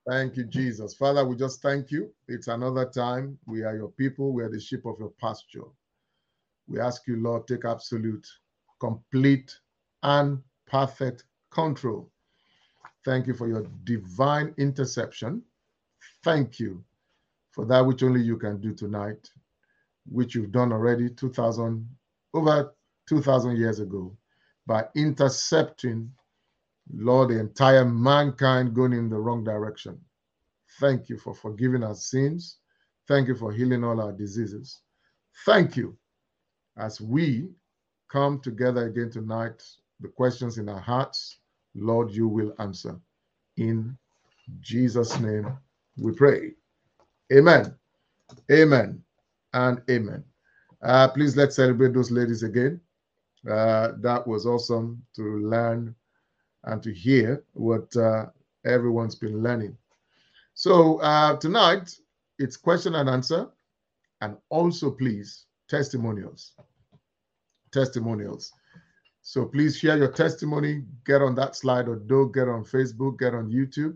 Thank you, Jesus. Father, we just thank you. It's another time. We are your people. We are the sheep of your pasture. We ask you, Lord, take absolute, complete, and perfect control. Thank you for your divine interception. Thank you for that which only you can do tonight, which you've done already over 2,000 years ago by intercepting, Lord, the entire mankind going in the wrong direction. Thank you for forgiving our sins. Thank you for healing all our diseases. Thank you as we come together again tonight, the questions in our hearts, Lord, you will answer. In Jesus' name we pray. Amen. Amen. And amen. Please let's celebrate those ladies again. That was awesome to learn and to hear what everyone's been learning. So tonight, it's question and answer, and also, please, testimonials. Testimonials. So please share your testimony. Get on that slide, or do get on Facebook, get on YouTube,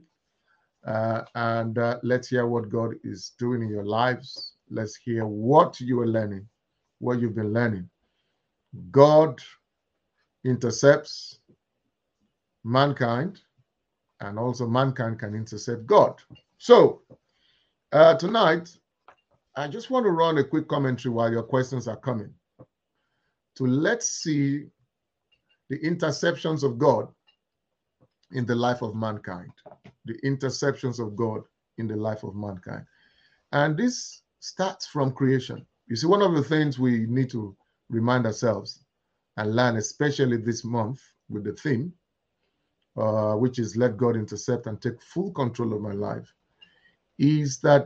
and let's hear what God is doing in your lives. Let's hear what you are learning, what you've been learning. God intercepts mankind, and also mankind can intercept God. So tonight, I just want to run a quick commentary while your questions are coming. To let's see the interceptions of God in the life of mankind. The interceptions of God in the life of mankind. And this starts from creation. You see, one of the things we need to remind ourselves and learn, especially this month with the theme, which is let God intercept and take full control of my life, is that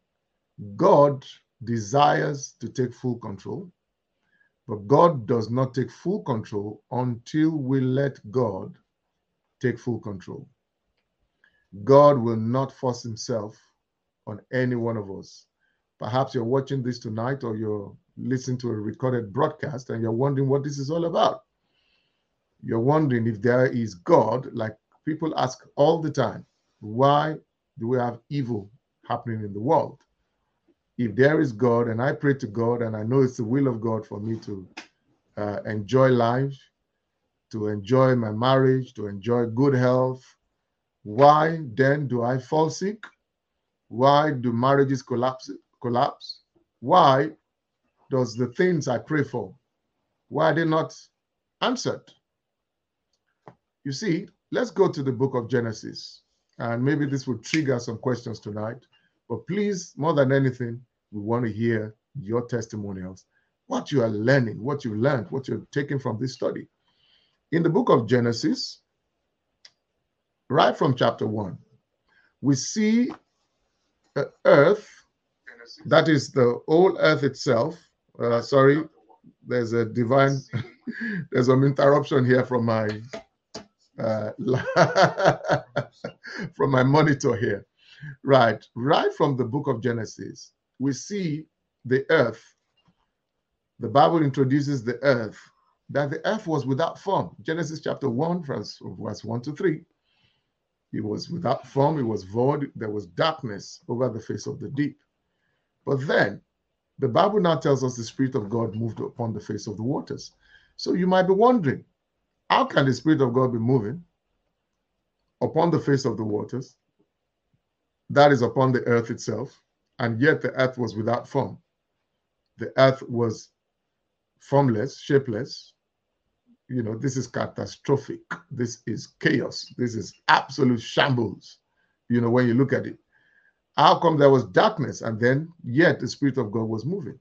God desires to take full control, but God does not take full control until we let God take full control. God will not force himself on any one of us. Perhaps you're watching this tonight, or you're listening to a recorded broadcast and you're wondering what this is all about. You're wondering if there is God, like people ask all the time, why do we have evil happening in the world? If there is God, and I pray to God, and I know it's the will of God for me to enjoy life, to enjoy my marriage, to enjoy good health, why then do I fall sick? Why do marriages collapse? Why does the things I pray for, why are they not answered? You see, let's go to the book of Genesis, and maybe this will trigger some questions tonight. But please, more than anything, we want to hear your testimonials, what you are learning, what you learned, what you're taking from this study. In the book of Genesis, right from chapter 1, we see the earth, that is the whole earth itself. Sorry, there's a divine, there's some interruption here from my from my monitor here. Right from the book of Genesis, we see the earth. The Bible introduces the earth, that the earth was without form. Genesis chapter 1, verse 1 to 3. It was without form, it was void, there was darkness over the face of the deep. But then, the Bible now tells us the Spirit of God moved upon the face of the waters. So you might be wondering, how can the Spirit of God be moving upon the face of the waters, that is upon the earth itself, and yet the earth was without form? The earth was formless, shapeless. You know, this is catastrophic. This is chaos. This is absolute shambles, you know, when you look at it. How come there was darkness and then yet the Spirit of God was moving?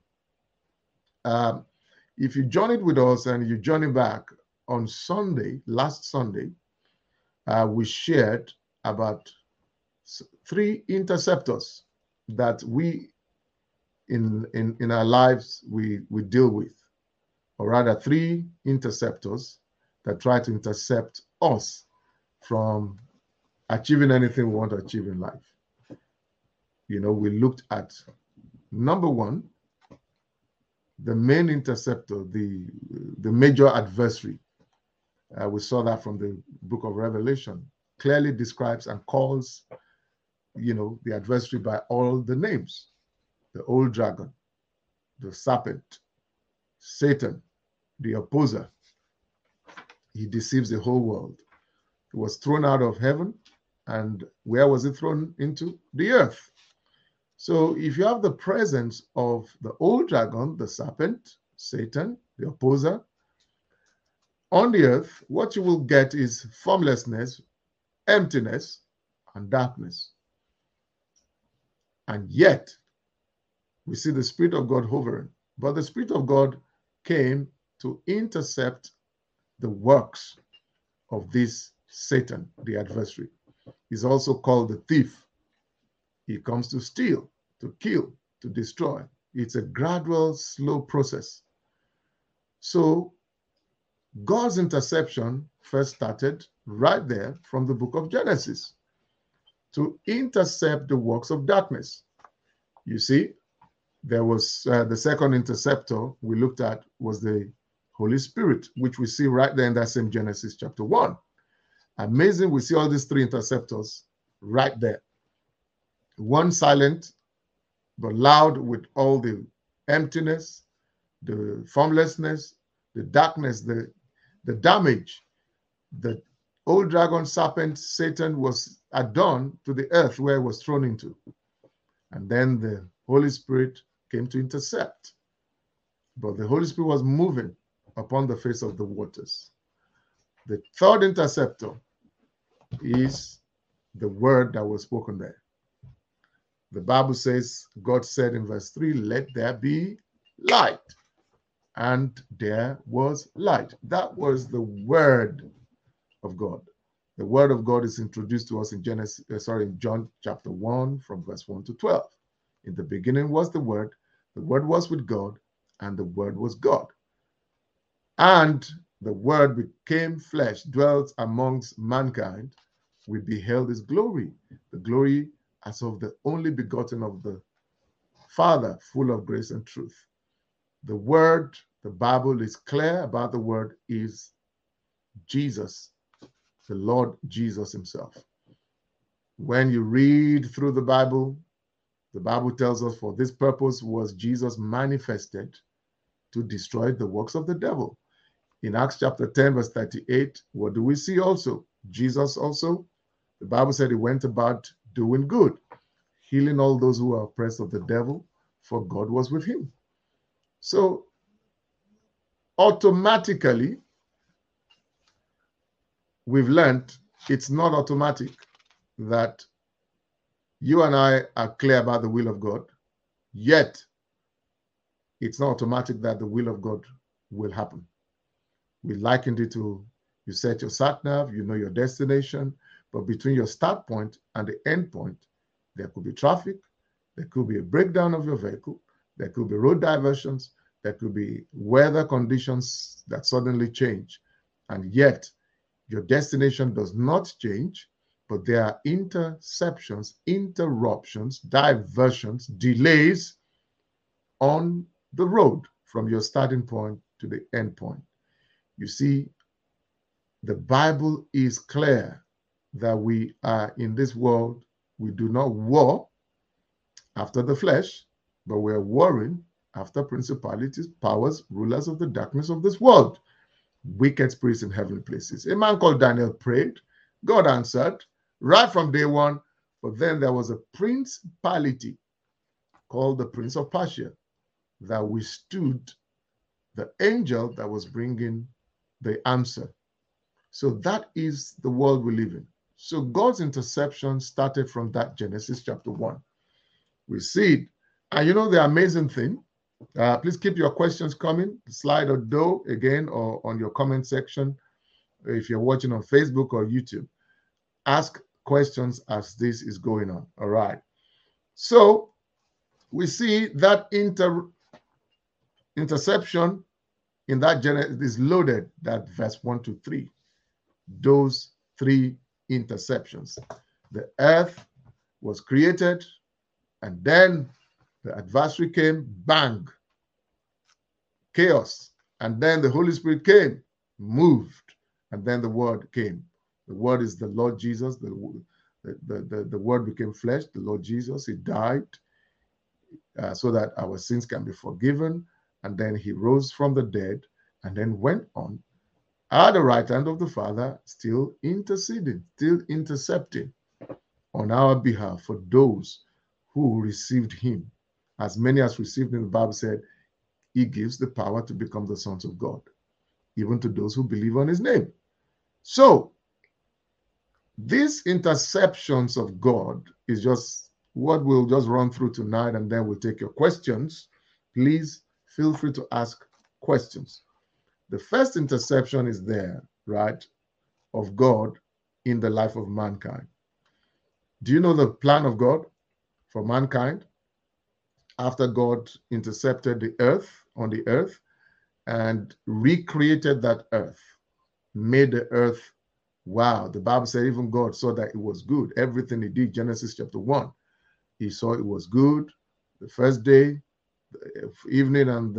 If you journeyed with us and you journey back on Sunday, last Sunday, we shared about 3 interceptors that we in our lives we deal with, or rather 3 interceptors that try to intercept us from achieving anything we want to achieve in life. You know, we looked at number 1, the main interceptor, the major adversary. We saw that from the book of Revelation, clearly describes and calls the adversary by all the names: the old dragon, the serpent, Satan, the opposer. He deceives the whole world. He was thrown out of heaven. And where was he thrown into? The earth. So if you have the presence of the old dragon, the serpent, Satan, the opposer, on the earth, what you will get is formlessness, emptiness, and darkness. And yet, we see the Spirit of God hovering. But the Spirit of God came to intercept the works of this Satan, the adversary. He's also called the thief. He comes to steal, to kill, to destroy. It's a gradual, slow process. So God's interception first started right there from the book of Genesis to intercept the works of darkness. You see, there was the second interceptor we looked at was the Holy Spirit, which we see right there in that same Genesis chapter 1. Amazing, we see all these three interceptors right there. One silent, but loud with all the emptiness, the formlessness, the darkness, the damage. The old dragon, serpent, Satan was done to the earth where it was thrown into. And then the Holy Spirit came to intercept. But the Holy Spirit was moving upon the face of the waters. The third interceptor is the word that was spoken there. The Bible says, God said in verse 3, let there be light. And there was light. That was the word of God. The word of God is introduced to us in John chapter 1 from verse 1 to 12. In the beginning was the word was with God, and the word was God. And the word became flesh, dwelt amongst mankind. We beheld his glory, the glory as of the only begotten of the Father, full of grace and truth. The word, the Bible is clear about the word, is Jesus, the Lord Jesus himself. When you read through the Bible tells us for this purpose was Jesus manifested to destroy the works of the devil. In Acts chapter 10, verse 38, what do we see also? Jesus also, the Bible said he went about doing good, healing all those who are oppressed of the devil, for God was with him. So automatically, we've learned it's not automatic that you and I are clear about the will of God, yet it's not automatic that the will of God will happen. We likened it to you set your sat nav, you know your destination, but between your start point and the end point, there could be traffic, there could be a breakdown of your vehicle, there could be road diversions, there could be weather conditions that suddenly change, and yet your destination does not change, but there are interceptions, interruptions, diversions, delays on the road from your starting point to the end point. You see, the Bible is clear that we are in this world. We do not war after the flesh, but we are warring after principalities, powers, rulers of the darkness of this world, wicked spirits in heavenly places. A man called Daniel prayed. God answered right from day one, but then there was a principality called the Prince of Persia that withstood the angel that was bringing the answer. So that is the world we live in. So God's interception started from that Genesis chapter 1. We see it. And you know the amazing thing, please keep your questions coming. Slide or do again or on your comment section if you're watching on Facebook or YouTube. Ask questions as this is going on. All right. So we see that interception in that Genesis is loaded, that verse 1 to 3. Those three interceptions. The earth was created, and then the adversary came, bang, chaos. And then the Holy Spirit came, moved, and then the word came. The word is the Lord Jesus, The word became flesh, the Lord Jesus. He died so that our sins can be forgiven. And then he rose from the dead and then went on at the right hand of the Father, still interceding, still intercepting on our behalf for those who received him. As many as received him, the Bible said, he gives the power to become the sons of God, even to those who believe on his name. So, these interceptions of God is just what we'll just run through tonight, and then we'll take your questions. Please feel free to ask questions. The first interception is there, right, of God in the life of mankind. Do you know the plan of God for mankind? After God intercepted the earth on the earth and recreated that earth, made the earth, wow, the Bible said even God saw that it was good. Everything he did, Genesis chapter 1, he saw it was good. The first day, the evening, and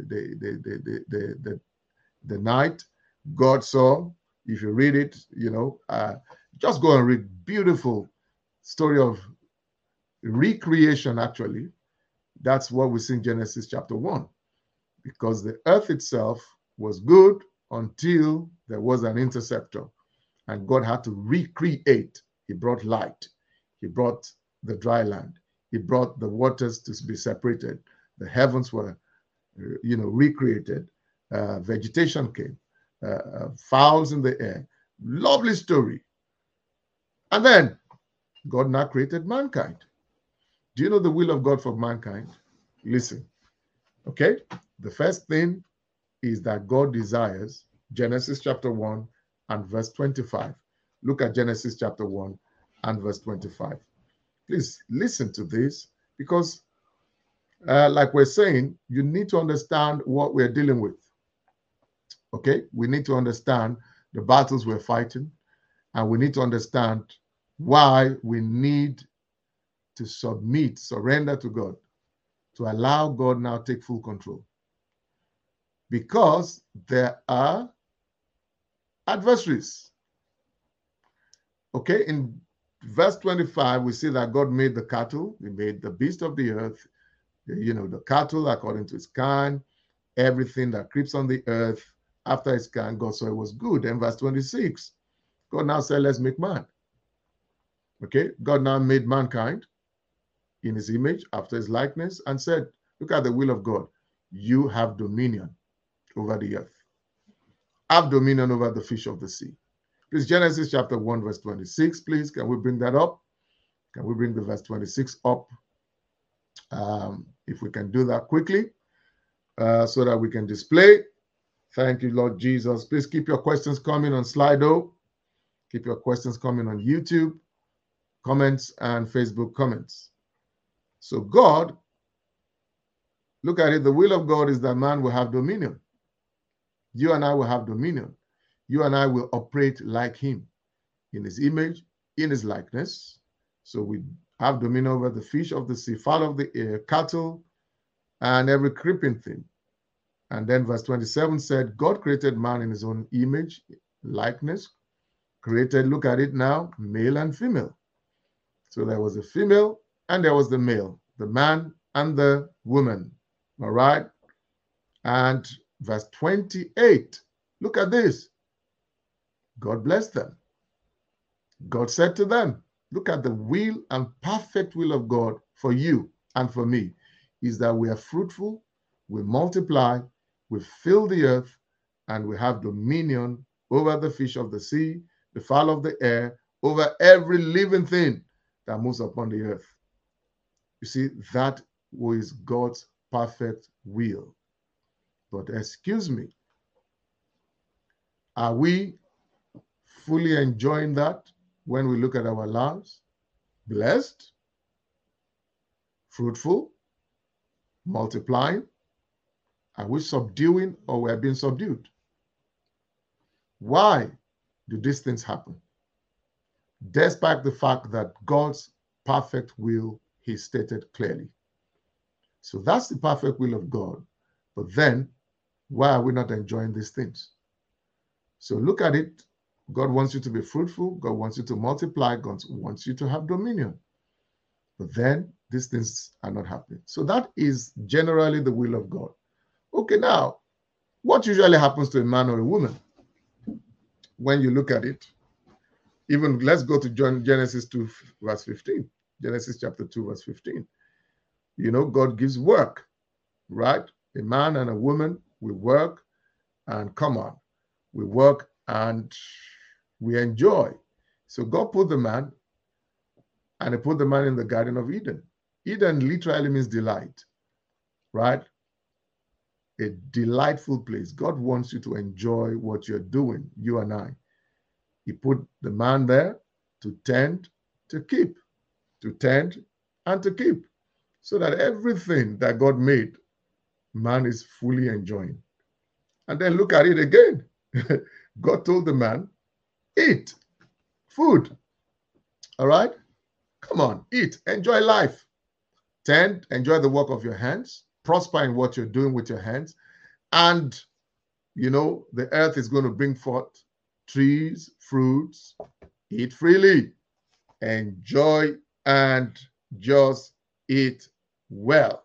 the night, God saw. If you read it, just go and read. Beautiful story of recreation, actually. That's what we see in Genesis chapter 1. Because the earth itself was good until there was an interceptor. And God had to recreate. He brought light. He brought the dry land. He brought the waters to be separated. The heavens were, recreated. Vegetation came. Fowls in the air. Lovely story. And then God now created mankind. Do you know the will of God for mankind? Listen. Okay? The first thing is that God desires, Genesis chapter 1 and verse 25. Look at Genesis chapter 1 and verse 25. Please listen to this, because like we're saying, you need to understand what we're dealing with. Okay? We need to understand the battles we're fighting, and we need to understand why we need to surrender to God, to allow God now take full control. Because there are adversaries. Okay, in verse 25, we see that God made the cattle. He made the beast of the earth, the cattle according to its kind, everything that creeps on the earth after its kind. God saw it was good. And verse 26, God now said, let's make man. Okay, God now made mankind in his image, after his likeness, and said, look at the will of God. You have dominion over the earth. Have dominion over the fish of the sea. Please, Genesis chapter 1, verse 26, please. Can we bring that up? Can we bring the verse 26 up? If we can do that quickly, so that we can display. Thank you, Lord Jesus. Please keep your questions coming on Slido. Keep your questions coming on YouTube comments and Facebook comments. So God, look at it. The will of God is that man will have dominion. You and I will have dominion. You and I will operate like him, in his image, in his likeness. So we have dominion over the fish of the sea, fowl of the air, cattle, and every creeping thing. And then verse 27 said, God created man in his own image, likeness, created, look at it now, male and female. So there was a female and there was the male, the man and the woman. All right. And verse 28, look at this. God blessed them. God said to them, look at the will and perfect will of God for you and for me, is that we are fruitful, we multiply, we fill the earth, and we have dominion over the fish of the sea, the fowl of the air, over every living thing that moves upon the earth. You see, that was God's perfect will. But excuse me, are we fully enjoying that when we look at our lives? Blessed, fruitful, multiplying? Are we subduing, or we are being subdued? Why do these things happen? Despite the fact that God's perfect will, he stated clearly. So that's the perfect will of God. But then, why are we not enjoying these things? So look at it God wants you to be fruitful. God wants you to multiply. God wants you to have dominion. But then these things are not happening. So that is generally the will of God. Okay, now, what usually happens to a man or a woman when you look at it? Even let's go to Genesis 2, verse 15. Genesis chapter 2, verse 15. You know, God gives work, right? A man and a woman, we work and come on. We work and we enjoy. So God put the man, and he put the man in the Garden of Eden. Eden literally means delight, right? A delightful place. God wants you to enjoy what you're doing, you and I. He put the man there to tend, to keep, to tend and to keep, so that everything that God made, man is fully enjoying. And then look at it again. God told the man, eat food. All right? Come on, eat, enjoy life. Tend, enjoy the work of your hands, prosper in what you're doing with your hands. And, you know, the earth is going to bring forth trees, fruits. Eat freely, enjoy, and just eat well.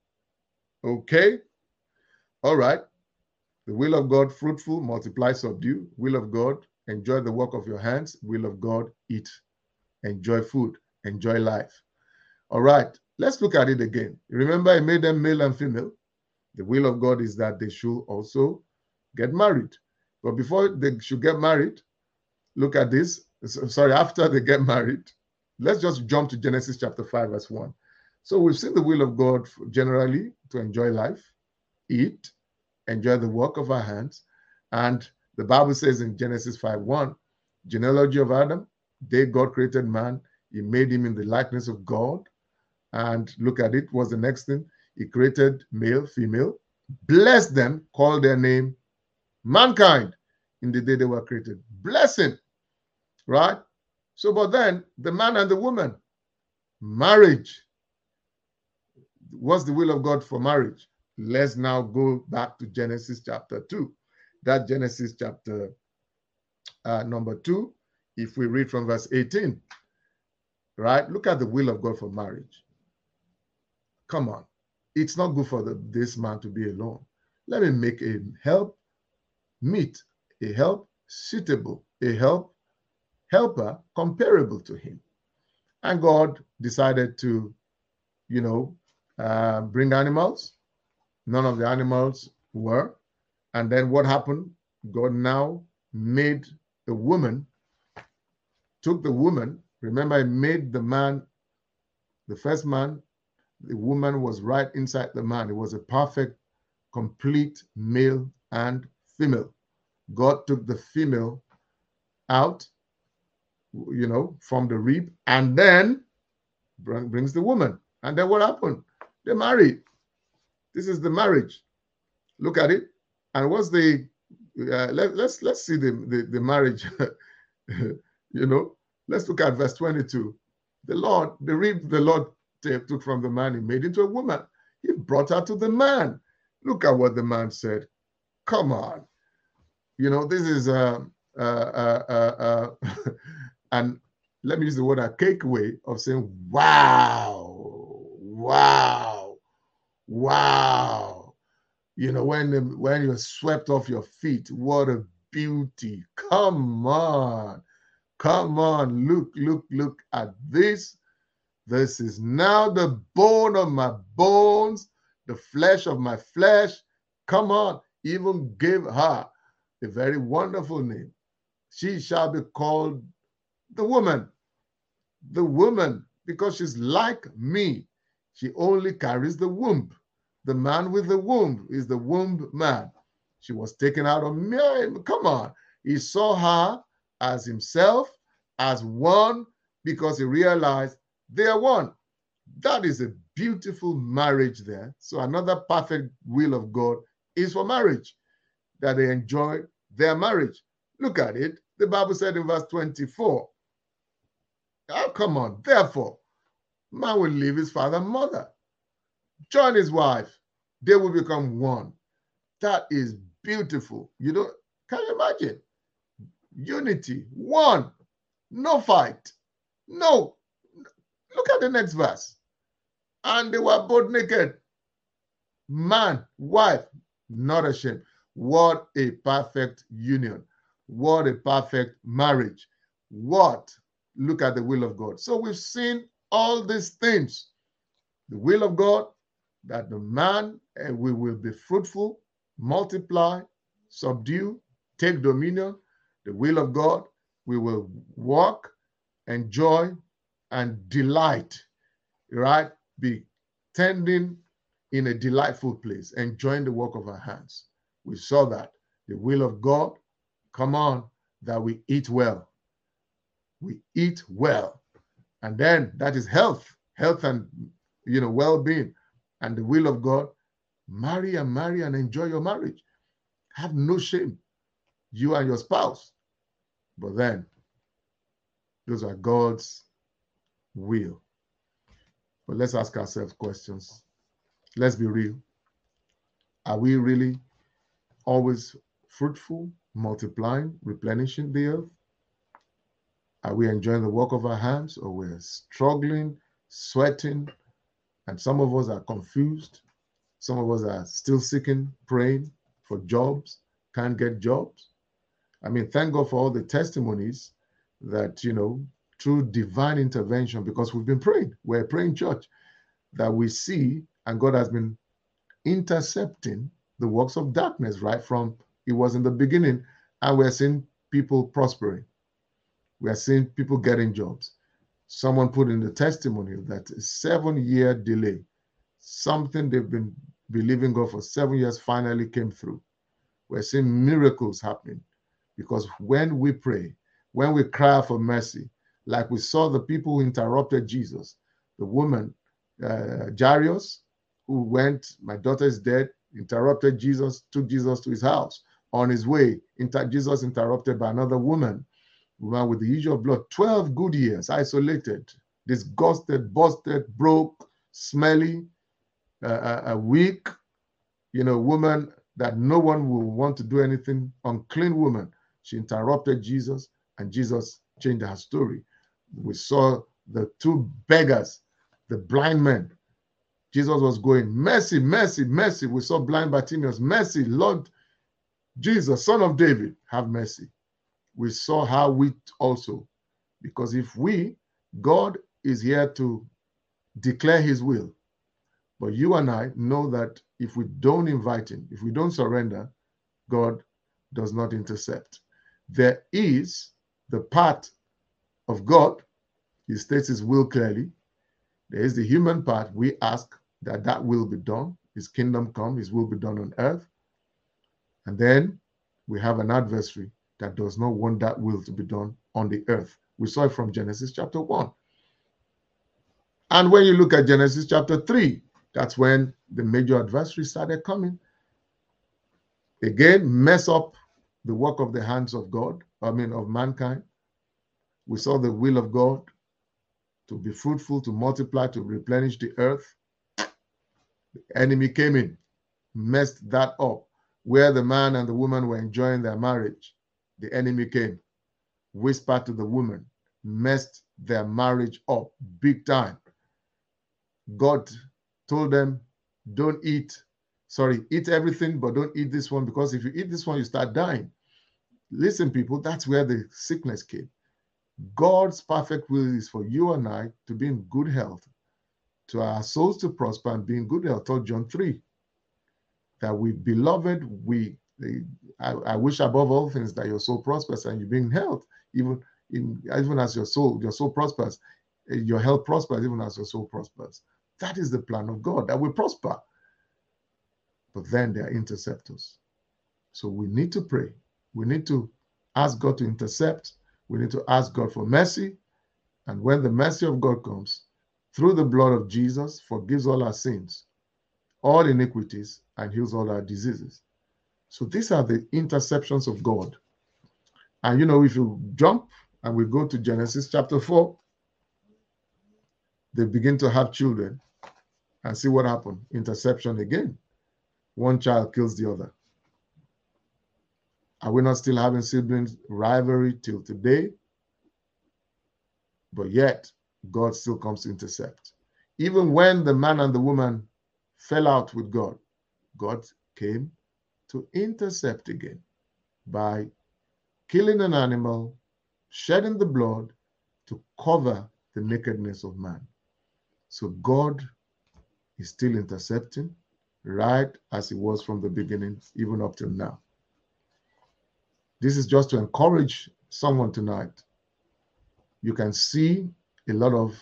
Okay? All right. The will of God, fruitful, multiply, subdue. Will of God, enjoy the work of your hands. Will of God, eat, enjoy food, enjoy life. All right. Let's look at it again. Remember, I made them male and female. The will of God is that they should also get married. But before they should get married, look at this. Sorry, after they get married, let's just jump to Genesis chapter 5, verse 1. So we've seen the will of God generally to enjoy life, eat, enjoy the work of our hands. And the Bible says in Genesis 5:1, genealogy of Adam, day God created man, he made him in the likeness of God. And look at it, what's the next thing? He created male, female, blessed them, called their name mankind in the day they were created. Blessing, right? So, but then the man and the woman, marriage. What's the will of God for marriage? Let's now go back to Genesis chapter 2. That Genesis chapter number 2, if we read from verse 18, right? Look at the will of God for marriage. Come on. It's not good for this man to be alone. Let me make a help meet, a help suitable, a helper comparable to him. And God decided to, you know, bring animals. None of the animals were. And then what happened? God now made the woman, took the woman. Remember, he made the man, the first man, the woman was right inside the man. It was a perfect, complete male and female. God took the female out, you know, from the rib, and then brings the woman. And then what happened? They married. This is the marriage. Look at it. And what's the let's see the marriage. You know, let's look at verse 22. The rib the Lord took from the man, he made into a woman. He brought her to the man. Look at what the man said. Come on. You know, this is and let me use the word archaic way of saying, wow, wow, wow. You know, when you're swept off your feet, what a beauty. Come on. Come on. Look at this. This is now the bone of my bones, the flesh of my flesh. Come on. Even gave her a very wonderful name. She shall be called the woman. The woman, because she's like me. She only carries the womb. The man with the womb is the womb man. She was taken out of me. Come on. He saw her as himself, as one, because he realized they are one. That is a beautiful marriage there. So another perfect will of God is for marriage, that they enjoy their marriage. Look at it. The Bible said in verse 24, oh, come on. Therefore, man will leave his father and mother, join his wife. They will become one. That is beautiful. You know, can you imagine? unity, one, no fight, no. Look at the next verse. And they were both naked, man, wife, not ashamed. What a perfect union. What a perfect marriage. What? Look at the will of God. So we've seen all these things. The will of God, that the man we will be fruitful, multiply, subdue, take dominion. The will of God, we will walk, enjoy, and delight, right? Be tending in a delightful place, enjoying the work of our hands. We saw that. The will of God, come on, that we eat well. We eat well. And then that is health and well-being. And the will of God, marry and enjoy your marriage. Have no shame, you and your spouse. But then, those are God's will. But let's ask ourselves questions. Let's be real. Are we really always fruitful, multiplying, replenishing the earth? Are we enjoying the work of our hands, or we're struggling, sweating, and some of us are confused? Some of us are still seeking, praying for jobs, can't get jobs. I mean, thank God for all the testimonies that, through divine intervention, because we've been praying, we're a praying church, that we see, and God has been intercepting the works of darkness right from it was in the beginning, and we're seeing people prospering. We are seeing people getting jobs. Someone put in the testimony that a 7-year delay, something they've been believing God for 7 years, finally came through. We're seeing miracles happening because when we pray, when we cry for mercy, like we saw the people who interrupted Jesus, the woman, Jairus, who went, my daughter is dead, interrupted Jesus, took Jesus to his house. On his way, Jesus interrupted by another woman with the issue of blood, 12 good years, isolated, disgusted, busted, broke, smelly, weak, woman that no one will want to do anything, unclean woman. She interrupted Jesus, and Jesus changed her story. We saw the 2 beggars, the blind men. Jesus was going, mercy, mercy, mercy. We saw blind Bartimaeus, mercy, Lord Jesus, Son of David, have mercy. We saw how we also, because if God is here to declare his will, but you and I know that if we don't invite him, if we don't surrender, God does not intercept. There is the part of God, he states his will clearly. There is the human part. We ask that will be done, his kingdom come, his will be done on earth. And then we have an adversary that does not want that will to be done on the earth. We saw it from Genesis chapter 1. And when you look at Genesis chapter 3, that's when the major adversary started coming. Again, mess up the work of the hands of God, of mankind. We saw the will of God to be fruitful, to multiply, to replenish the earth. The enemy came in, messed that up. Where the man and the woman were enjoying their marriage, the enemy came, whispered to the woman, messed their marriage up big time. God told them, eat everything, but don't eat this one, because if you eat this one, you start dying. Listen, people, that's where the sickness came. God's perfect will is for you and I to be in good health, to our souls to prosper and be in good health. Told John 3, that we, beloved, I wish above all things that your soul prospers and you be in health, even as your soul prospers, your health prospers, even as your soul prospers. That is the plan of God, that we prosper. But then there are interceptors. So we need to pray. We need to ask God to intercept. We need to ask God for mercy. And when the mercy of God comes, through the blood of Jesus, forgives all our sins, all iniquities, and heals all our diseases. So these are the interceptions of God. And if you jump and we go to Genesis chapter 4, they begin to have children, and see what happened. Interception again. One child kills the other. Are we not still having siblings rivalry till today? But yet, God still comes to intercept. Even when the man and the woman fell out with God, God came to intercept again by killing an animal, shedding the blood to cover the nakedness of man. So God is still intercepting, right as he was from the beginning, even up till now. This is just to encourage someone tonight. You can see a lot of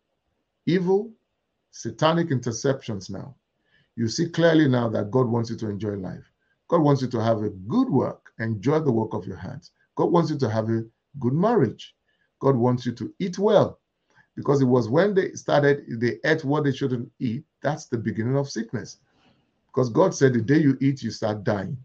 evil, satanic interceptions now. You see clearly now that God wants you to enjoy life. God wants you to have a good work, enjoy the work of your hands. God wants you to have a good marriage. God wants you to eat well, because it was when they ate what they shouldn't eat. That's the beginning of sickness. Because God said the day you eat, you start dying.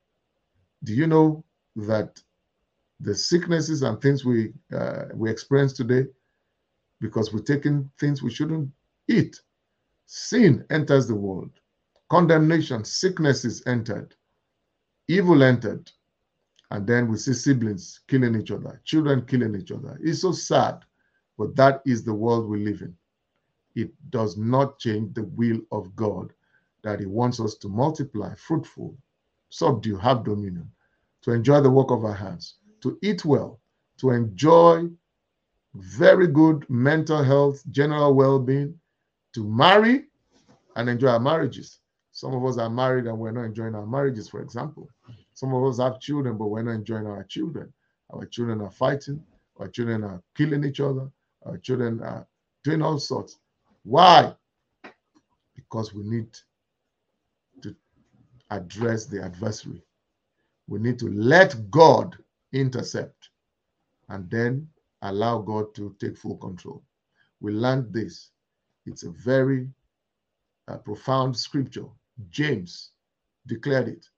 Do you know that the sicknesses and things we experience today, because we're taking things we shouldn't eat? Sin enters the world. Condemnation, sicknesses entered. Evil entered. And then we see siblings killing each other, children killing each other. It's so sad, but that is the world we live in. It does not change the will of God, that he wants us to multiply, fruitful, subdue, have dominion, to enjoy the work of our hands, to eat well, to enjoy very good mental health, general well-being, to marry and enjoy our marriages. Some of us are married and we're not enjoying our marriages, for example. Some of us have children, but we're not enjoying our children. Our children are fighting. Our children are killing each other. Our children are doing all sorts. Why? Because we need to address the adversary. We need to let God intercept and then allow God to take full control. We learned this. It's a very profound scripture. James declared it.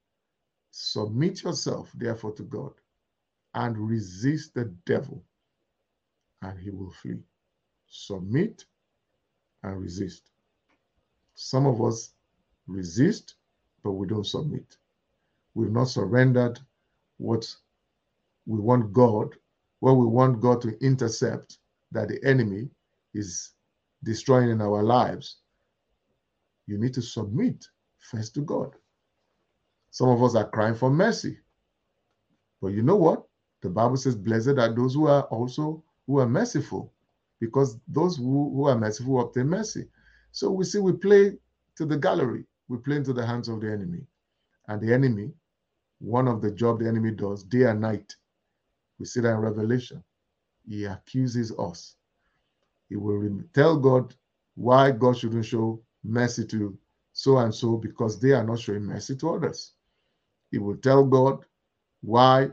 Submit yourself, therefore, to God and resist the devil, and he will flee. Submit and resist. Some of us resist, but we don't submit. We've not surrendered what we want God to intercept, that the enemy is destroying in our lives. You need to submit first to God. Some of us are crying for mercy. But you know what? The Bible says, blessed are those who are merciful, because those who are merciful obtain mercy. So we play to the gallery. We play into the hands of the enemy. And the enemy, one of the jobs the enemy does day and night, we see that in Revelation. He accuses us. He will tell God why God shouldn't show mercy to so and so, because they are not showing mercy to others. He will tell God why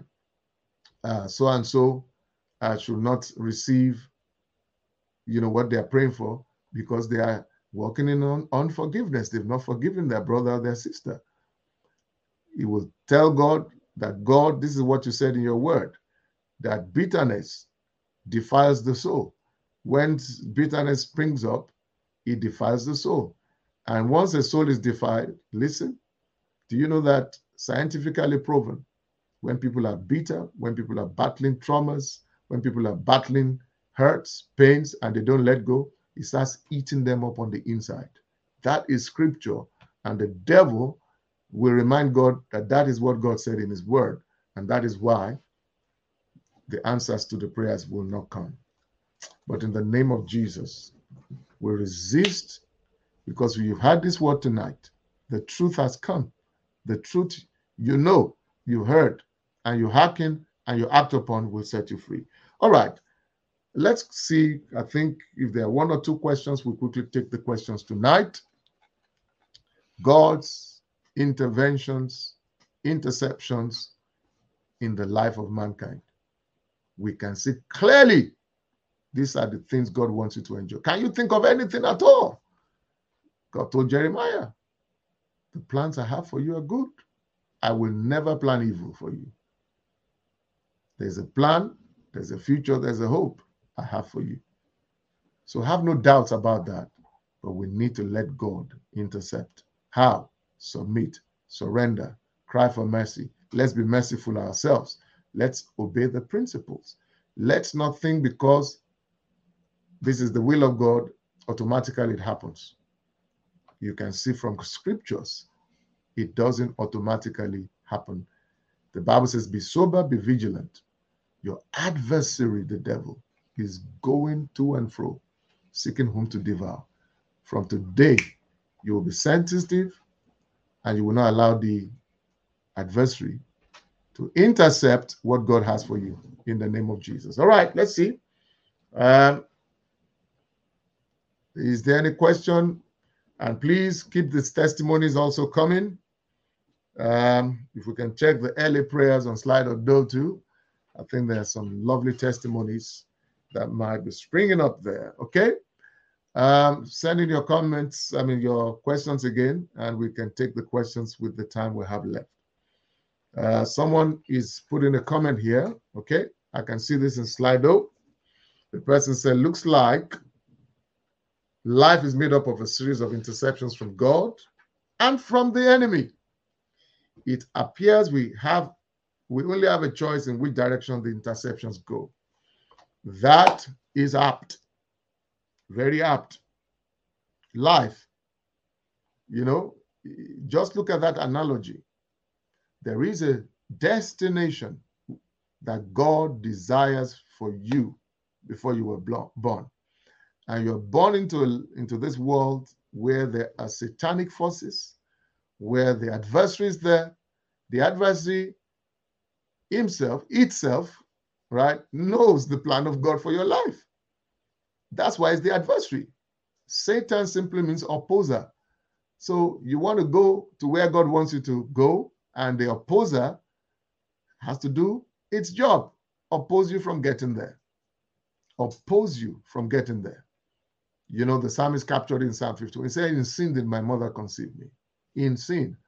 so and so should not receive, what they are praying for, because they are walking in unforgiveness. They've not forgiven their brother or their sister. He will tell God that, God, this is what you said in your word, that bitterness defiles the soul. When bitterness springs up, it defiles the soul. And once the soul is defiled, listen, do you know that scientifically proven, when people are bitter, when people are battling traumas, when people are battling hurts, pains, and they don't let go, it starts eating them up on the inside. That is scripture. And the devil will remind God that that is what God said in his word. And that is why the answers to the prayers will not come. But in the name of Jesus, we resist, because you've had this word tonight. The truth has come. The truth, you heard, and you hearken and you act upon will set you free. All right. Let's see. I think if there are one or two questions, we'll quickly take the questions tonight. God's interventions, interceptions in the life of mankind. We can see clearly these are the things God wants you to enjoy. Can you think of anything at all? God told Jeremiah, the plans I have for you are good. I will never plan evil for you. There's a plan, there's a future, there's a hope I have for you. So have no doubts about that. But we need to let God intercept. How? Submit, surrender, cry for mercy, Let's be merciful ourselves. Let's obey the principles. Let's not think because this is the will of God, automatically it happens. You can see from scriptures, it doesn't automatically happen. The Bible says, be sober, be vigilant. Your adversary, the devil, is going to and fro, seeking whom to devour. From today, you will be sensitive and you will not allow the adversary to intercept what God has for you in the name of Jesus. All right, let's see. Is there any question? And please keep these testimonies also coming. If we can check the early prayers on Slido too, I think there are some lovely testimonies that might be springing up there. Okay. Send in your comments, your questions again, and we can take the questions with the time we have left. Someone is putting a comment here. Okay. I can see this in Slido. The person said, looks like life is made up of a series of interceptions from God and from the enemy. It appears we only have a choice in which direction the interceptions go. That is apt, very apt. Life, just look at that analogy. There is a destination that God desires for you before you were born. And you're born into this world where there are satanic forces, where the adversary is there. The adversary itself, right, knows the plan of God for your life. That's why it's the adversary. Satan simply means opposer. So you want to go to where God wants you to go, and the opposer has to do its job, oppose you from getting there. Oppose you from getting there. The psalmist captured in Psalm 51. He said, in sin did my mother conceive me. In sin.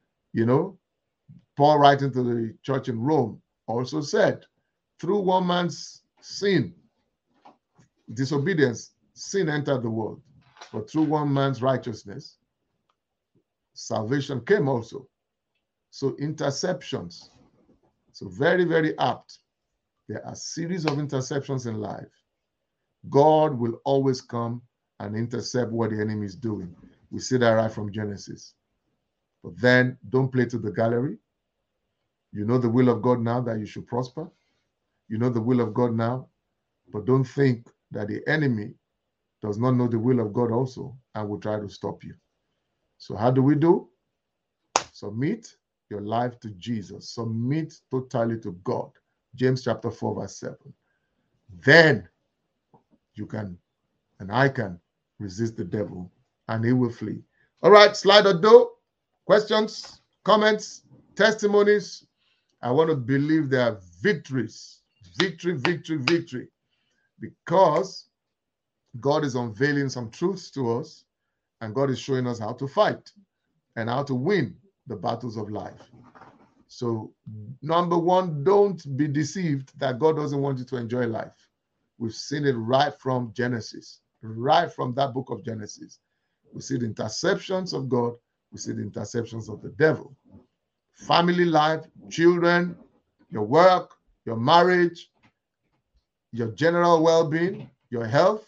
Paul, writing to the church in Rome, also said, through one man's sin, disobedience, sin entered the world. But through one man's righteousness, salvation came also. So interceptions. So very, very apt. There are a series of interceptions in life. God will always come and intercept what the enemy is doing. We see that right from Genesis. But then don't play to the gallery. You know the will of God now that you should prosper. You know the will of God now, but don't think that the enemy does not know the will of God also and will try to stop you. So how do we do? Submit your life to Jesus. Submit totally to God. James chapter 4 verse 7. Then you can and I can resist the devil and he will flee. All right, Slido. Questions, comments, testimonies. I want to believe there are victories. Victory, victory, victory. Because God is unveiling some truths to us and God is showing us how to fight and how to win the battles of life. So, number one, don't be deceived that God doesn't want you to enjoy life. We've seen it right from Genesis, right from that book of Genesis. We see the interceptions of God. We see the interceptions of the devil. Family life, children, your work, your marriage, your general well-being, your health.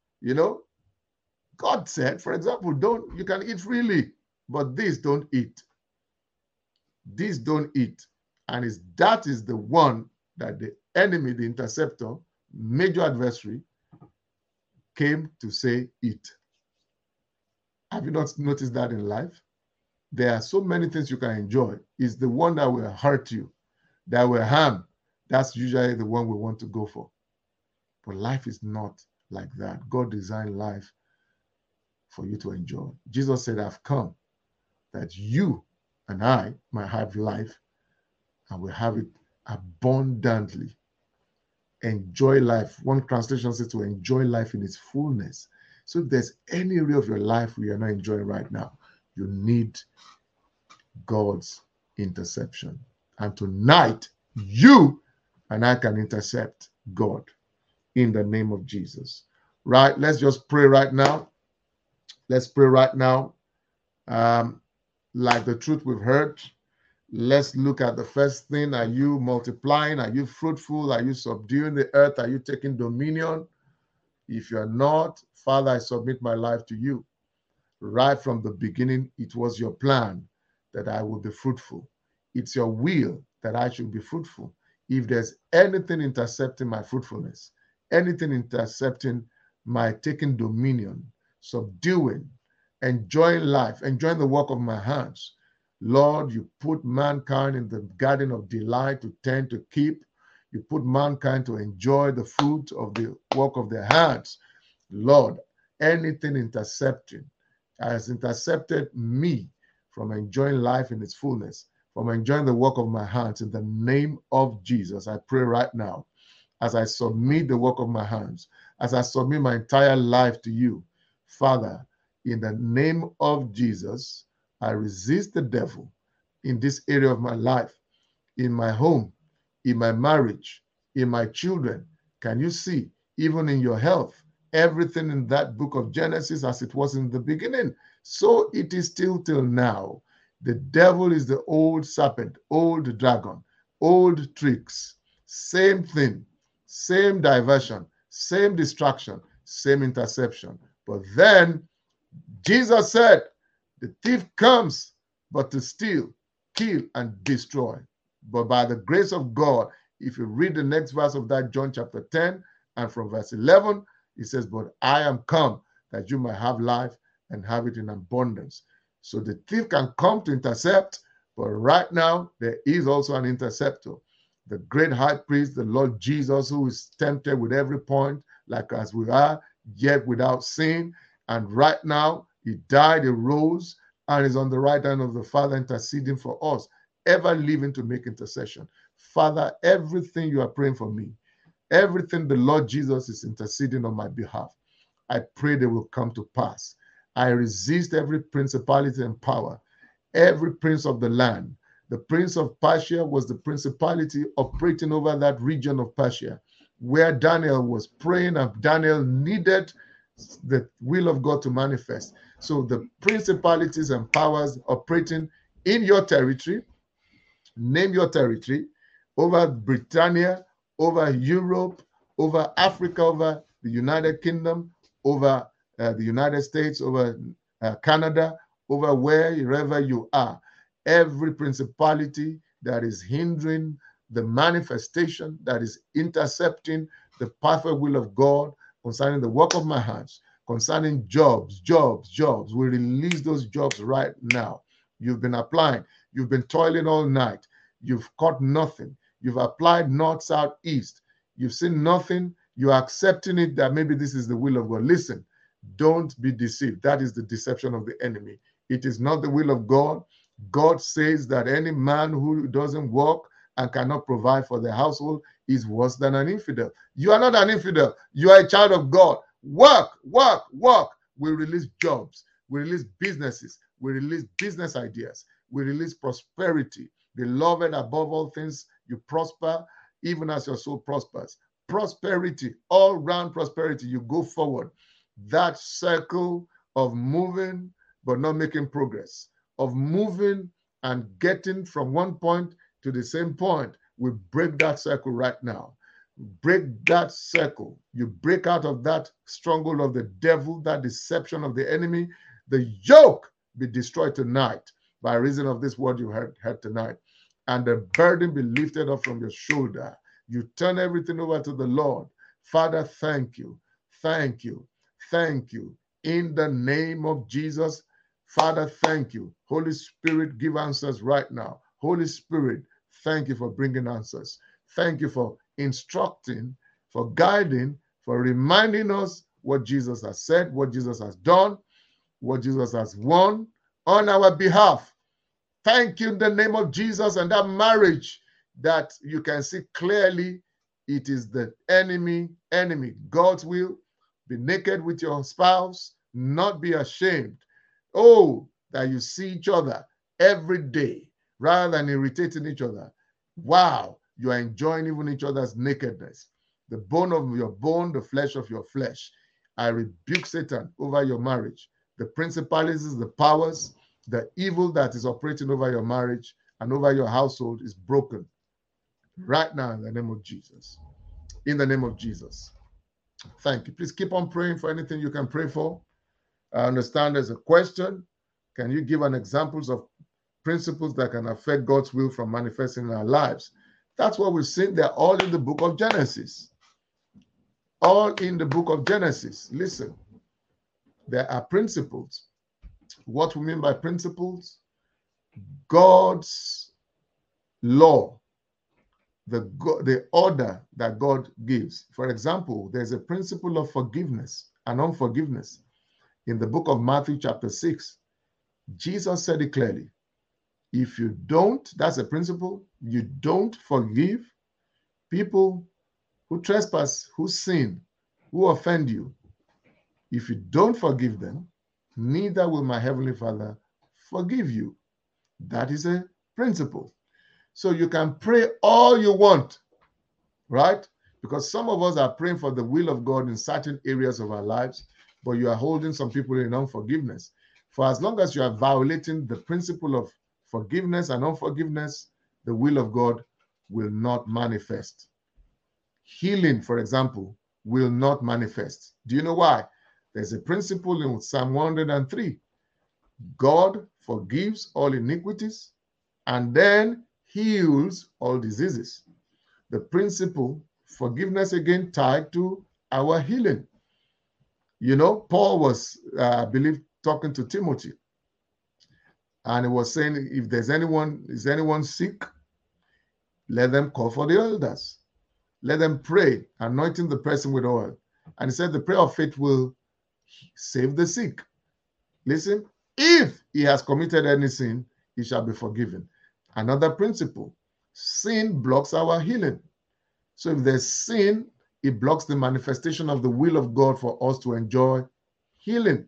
God said, for example, you can eat freely, but this don't eat. This don't eat. And that is the one that the enemy, the interceptor, major adversary, came to say eat. Have you not noticed that in life? There are so many things you can enjoy. It's the one that will hurt you, that will harm. That's usually the one we want to go for. But life is not like that. God designed life for you to enjoy. Jesus said, I've come that you and I might have life and will have it abundantly. Enjoy life. One translation says to enjoy life in its fullness. So if there's any area of your life where you're not enjoying right now, you need God's interception. And tonight, you and I can intercept God in the name of Jesus. Right? Let's just pray right now. Let's pray right now. Like the truth we've heard, Let's look at the first thing. Are you multiplying? Are you fruitful? Are you subduing the earth? Are you taking dominion? If you're not, Father, I submit my life to you. Right from the beginning, it was your plan that I will be fruitful. It's your will that I should be fruitful. If there's anything intercepting my fruitfulness, anything intercepting my taking dominion, subduing, enjoying life, enjoying the work of my hands, Lord, you put mankind in the garden of delight to tend to keep. You put mankind to enjoy the fruit of the work of their hands. Lord, anything intercepting has intercepted me from enjoying life in its fullness, from enjoying the work of my hands. In the name of Jesus, I pray right now, as I submit the work of my hands, as I submit my entire life to you, Father, in the name of Jesus, I resist the devil in this area of my life, in my home, in my marriage, in my children. Can you see, even in your health, everything in that book of Genesis as it was in the beginning? So it is still till now. The devil is the old serpent, old dragon, old tricks, same thing, same diversion, same distraction, same interception. But then Jesus said, the thief comes but to steal, kill, and destroy. But by the grace of God, if you read the next verse of that, John chapter 10, and from verse 11, it says, but I am come that you might have life and have it in abundance. So the thief can come to intercept, but right now, there is also an interceptor. The great high priest, the Lord Jesus, who is tempted with every point, like as we are, yet without sin. And right now, he died, he rose, and is on the right hand of the Father interceding for us, ever living to make intercession. Father, everything you are praying for me, everything the Lord Jesus is interceding on my behalf, I pray they will come to pass. I resist every principality and power, every prince of the land. The prince of Persia was the principality operating over that region of Persia, where Daniel was praying, and Daniel needed the will of God to manifest. So the principalities and powers operating in your territory, name your territory, over Britannia, over Europe, over Africa, over the United Kingdom, over the United States, over Canada, over wherever you are. Every principality that is hindering the manifestation, that is intercepting the perfect will of God concerning the work of my hands, concerning jobs, we release those jobs right now. You've been applying, you've been toiling all night, you've caught nothing, you've applied north, south, east, you've seen nothing, you're accepting it that maybe this is the will of God. Listen, don't be deceived. That is the deception of the enemy. It is not the will of God. God says that any man who doesn't work and cannot provide for the household is worse than an infidel. You are not an infidel. You are a child of God. Work, work, work. We release jobs. We release businesses. We release business ideas. We release prosperity. Beloved, above all things, you prosper even as your soul prospers. Prosperity, all round prosperity. You go forward. That circle of moving but not making progress, of moving and getting from one point to the same point, we break that circle right now. Break that circle. You break out of that stronghold of the devil, that deception of the enemy. The yoke be destroyed tonight by reason of this word you heard tonight. And the burden be lifted up from your shoulder. You turn everything over to the Lord. Father, thank you. Thank you. Thank you. In the name of Jesus, Father, thank you. Holy Spirit, give answers right now. Holy Spirit, thank you for bringing answers. Thank you for instructing, for guiding, for reminding us what Jesus has said, what Jesus has done, what Jesus has won on our behalf. Thank you in the name of Jesus. And that marriage that you can see clearly, it is the enemy. God's will. Be naked with your spouse, not be ashamed. Oh, that you see each other every day rather than irritating each other. Wow, you are enjoying even each other's nakedness. The bone of your bone, the flesh of your flesh. I rebuke Satan over your marriage. The principalities, the powers, the evil that is operating over your marriage, and over your household is broken right now in the name of Jesus. In the name of Jesus. Thank you. Please keep on praying for anything you can pray for. I understand there's a question. Can you give an examples of principles that can affect God's will from manifesting in our lives? That's what we've seen. They're all in the book of Genesis. All in the book of Genesis. Listen, there are principles. What we mean by principles? God's law, the order that God gives. For example, there's a principle of forgiveness and unforgiveness. In the book of Matthew chapter 6, Jesus said it clearly. If you don't, that's a principle, you don't forgive people who trespass, who sin, who offend you. If you don't forgive them, neither will my heavenly Father forgive you. That is a principle. So you can pray all you want, right? Because some of us are praying for the will of God in certain areas of our lives, but you are holding some people in unforgiveness. For as long as you are violating the principle of forgiveness and unforgiveness, the will of God will not manifest. Healing, for example, will not manifest. Do you know why? There's a principle in Psalm 103. God forgives all iniquities and then heals all diseases. The principle, forgiveness again, tied to our healing. You know, Paul was, I believe, talking to Timothy, and he was saying, if there's is anyone sick, let them call for the elders. Let them pray, anointing the person with oil. And he said the prayer of faith will save the sick. Listen, if he has committed any sin, he shall be forgiven. Another principle, sin blocks our healing. So if there's sin, it blocks the manifestation of the will of God for us to enjoy healing.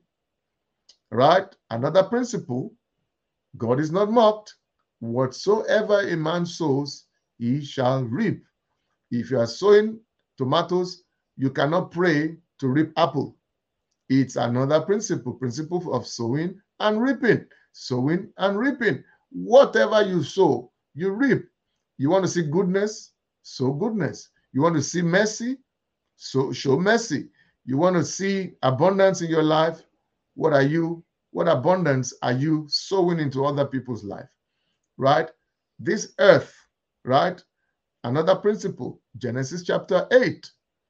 Right? Another principle, God is not mocked. Whatsoever a man sows, he shall reap. If you are sowing tomatoes, you cannot pray to reap apple. It's another principle of sowing and reaping. Sowing and reaping. Whatever you sow, you reap. You want to see goodness? Sow goodness. You want to see mercy? So show mercy. You want to see abundance in your life? What abundance are you sowing into other people's life? Right? This earth, right? Another principle, Genesis chapter 8.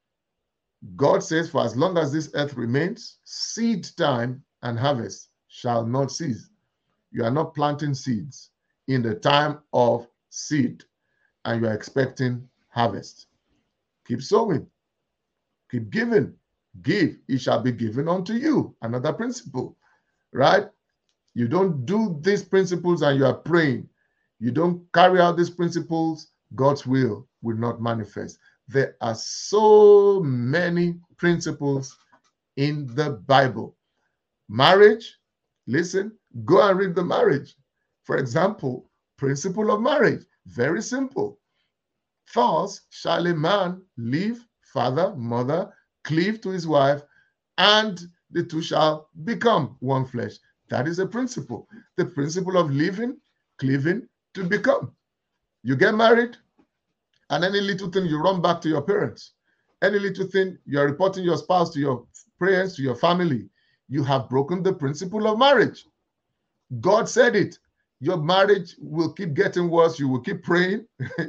God says, for as long as this earth remains, seed time and harvest shall not cease. You are not planting seeds in the time of seed, and you are expecting harvest. Keep sowing. Keep giving. Give, it shall be given unto you. Another principle, right? You don't do these principles and you are praying. You don't carry out these principles, God's will not manifest. There are so many principles in the Bible. Marriage, listen, go and read the marriage. For example, principle of marriage, very simple. Thus shall a man leave father, mother, cleave to his wife, and the two shall become one flesh. That is a principle. The principle of living, cleaving to become. You get married, and any little thing you run back to your parents. Any little thing you're reporting your spouse to your parents, to your family. You have broken the principle of marriage. God said it. Your marriage will keep getting worse. You will keep praying,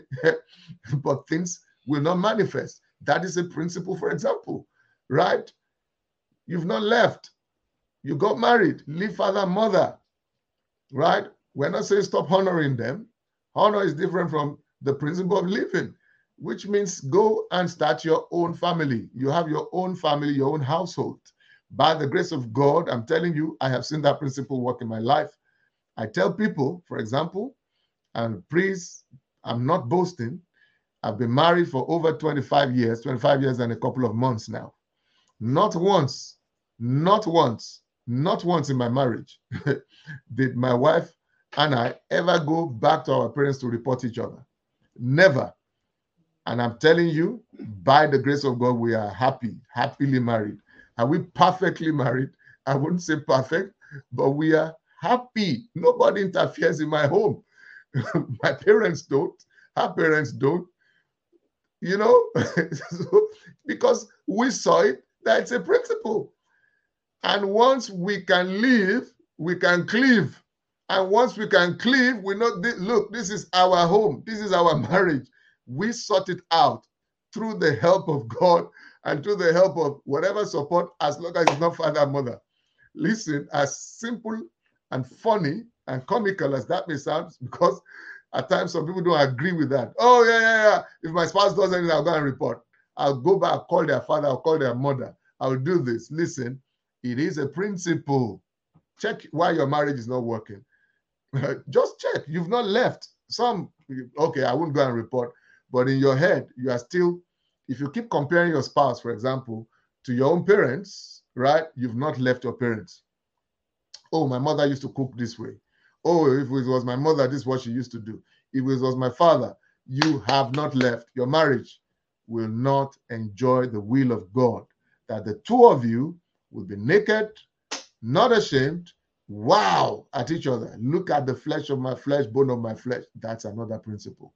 but things will not manifest. That is a principle, for example, right? You've not left. You got married. Leave father and mother, right? We're not saying stop honoring them. Honor is different from the principle of living, which means go and start your own family. You have your own family, your own household. By the grace of God, I'm telling you, I have seen that principle work in my life. I tell people, for example, and please, I'm not boasting. I've been married for over 25 years and a couple of months now. Not once in my marriage did my wife and I ever go back to our parents to report each other. Never. And I'm telling you, by the grace of God, we are happily married. Are we perfectly married? I wouldn't say perfect, but we are happy. Nobody interferes in my home. My parents don't. Her parents don't. You know, so, because we saw it, that's a principle. And once we can live, we can cleave. And once we can cleave, we know, look, this is our home. This is our marriage. We sort it out through the help of God and through the help of whatever support, as long as it's not father and mother. Listen, as simple and funny and comical as that may sound, because at times some people don't agree with that. Oh, yeah. If my spouse does anything, I'll go and report. I'll go back, call their father, I'll call their mother. I'll do this. Listen, it is a principle. Check why your marriage is not working. Just check. You've not left. Some, okay, I won't go and report. But in your head, you are still, if you keep comparing your spouse, for example, to your own parents, right? You've not left your parents. Oh, my mother used to cook this way. Oh, if it was my mother, this is what she used to do. If it was my father, you have not left. Your marriage will not enjoy the will of God. That the two of you will be naked, not ashamed, wow, at each other. Look at the flesh of my flesh, bone of my flesh. That's another principle.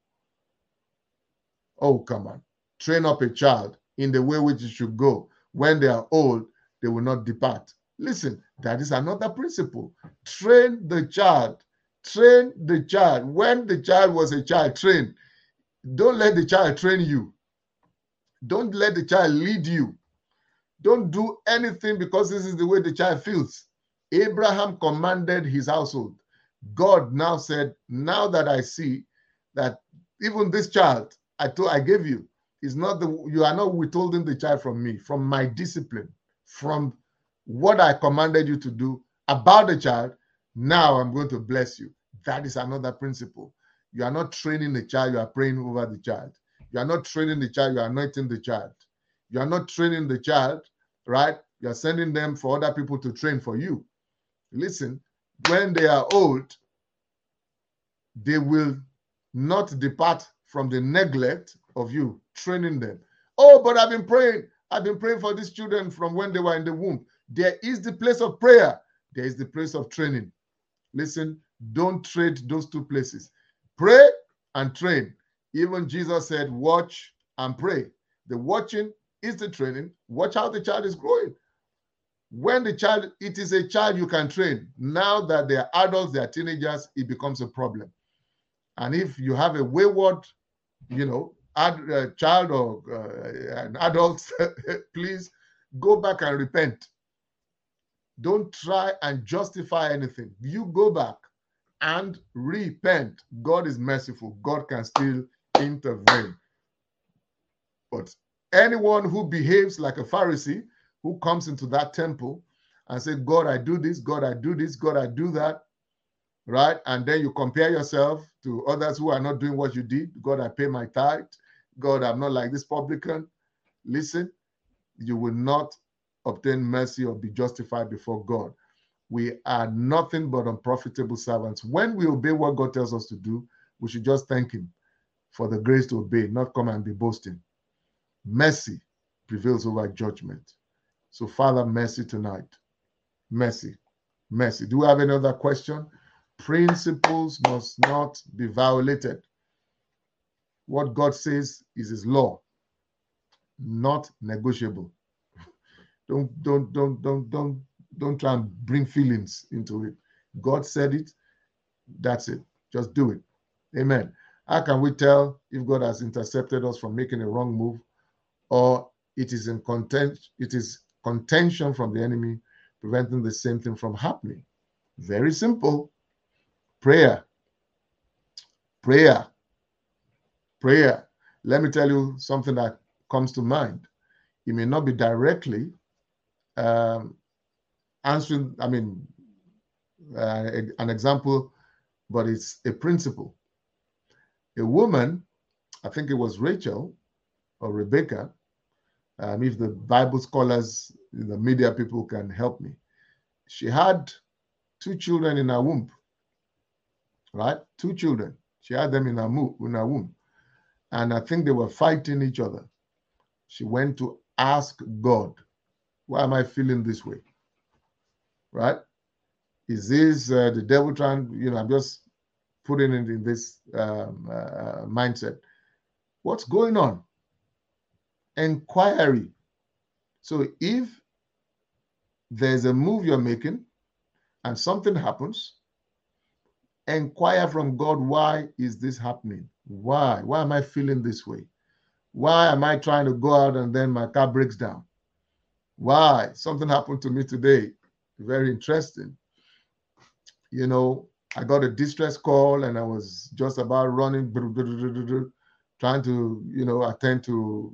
Oh, come on. Train up a child in the way which it should go. When they are old, they will not depart. Listen, that is another principle. Train the child. Train the child. When the child was a child, train. Don't let the child train you. Don't let the child lead you. Don't do anything because this is the way the child feels. Abraham commanded his household. God now said, now that I see that even this child I gave you is not you are not withholding the child from me, from my discipline, from what I commanded you to do about the child. Now I'm going to bless you. That is another principle. You are not training the child, you are praying over the child. You are not training the child, you are anointing the child. You are not training the child, right? You are sending them for other people to train for you. Listen, when they are old, they will not depart from the neglect of you training them. Oh, but I've been praying for these children from when they were in the womb. There is the place of prayer. There is the place of training. Listen, don't trade those two places. Pray and train. Even Jesus said, watch and pray. The watching is the training. Watch how the child is growing. When the child, it is a child you can train. Now that they are adults, they are teenagers, it becomes a problem. And if you have a wayward, child or an adult, please go back and repent. Don't try and justify anything. You go back and repent. God is merciful. God can still intervene. But anyone who behaves like a Pharisee, who comes into that temple and says, God, I do this, God, I do this, God, I do that, right? And then you compare yourself to others who are not doing what you did. God, I pay my tithe. God, I'm not like this publican. Listen, you will not obtain mercy or be justified before God. We are nothing but unprofitable servants. When we obey what God tells us to do, we should just thank him for the grace to obey, not come and be boasting. Mercy prevails over judgment. So, Father, mercy tonight. Mercy. Mercy. Do we have any other question? Principles must not be violated. What God says is his law, not negotiable. Don't try and bring feelings into it. God said it. That's it. Just do it. Amen. How can we tell if God has intercepted us from making a wrong move, or it is contention from the enemy preventing the same thing from happening? Very simple. Prayer. Prayer. Prayer. Let me tell you something that comes to mind. It may not be directly answering, an example, but it's a principle. A woman, I think it was Rachel or Rebecca, if the Bible scholars, the media people can help me. She had 2 children in her womb, right? 2 children. She had them in her womb. And I think they were fighting each other. She went to ask God, why am I feeling this way? Right? Is this the devil trying, I'm just putting it in this mindset. What's going on? Inquiry. So if there's a move you're making and something happens, inquire from God, why is this happening? Why? Why am I feeling this way? Why am I trying to go out and then my car breaks down? Why? Something happened to me today. Very interesting. You know, I got a distress call and I was just about running, trying to, attend to,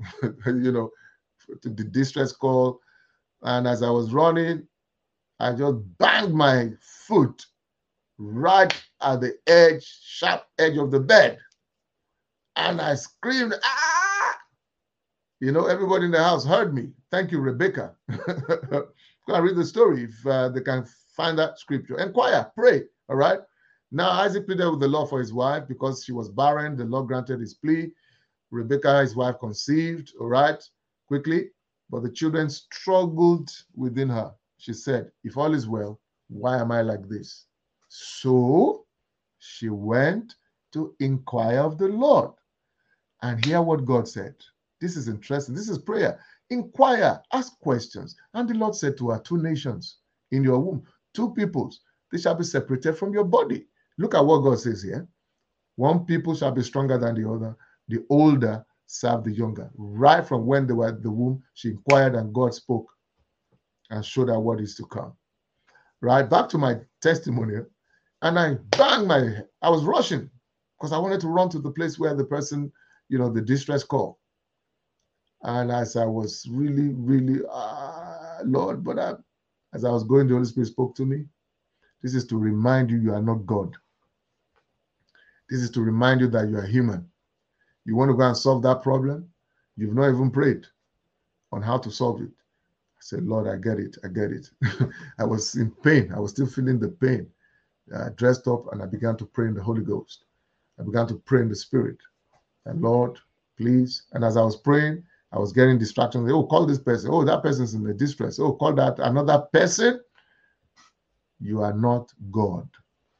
to the distress call. And as I was running, I just banged my foot right at the edge, sharp edge of the bed. And I screamed, ah! Everybody in the house heard me. Thank you, Rebecca. Go and read the story if they can find that scripture. Inquire, pray, all right? Now, Isaac pleaded with the Lord for his wife because she was barren. The Lord granted his plea. Rebecca, his wife, conceived, all right, quickly. But the children struggled within her. She said, if all is well, why am I like this? So she went to inquire of the Lord and hear what God said. This is interesting. This is prayer. Inquire, ask questions. And the Lord said to her, 2 nations in your womb, 2 peoples, they shall be separated from your body. Look at what God says here. 1 people shall be stronger than the other. The older serve the younger. Right from when they were at the womb, she inquired and God spoke and showed her what is to come. Right, back to my testimony. And I banged my head. I was rushing because I wanted to run to the place where the person, the distress call. And as I was really, really, Lord, but as I was going, the Holy Spirit spoke to me. This is to remind you are not God. This is to remind you that you are human. You want to go and solve that problem? You've not even prayed on how to solve it. I said, Lord, I get it. I get it. I was in pain. I was still feeling the pain. I dressed up and I began to pray in the Holy Ghost. I began to pray in the Spirit. And Lord, please. And as I was praying, I was getting distractions. Oh, call this person. Oh, that person's in the distress. Oh, call that another person. You are not God.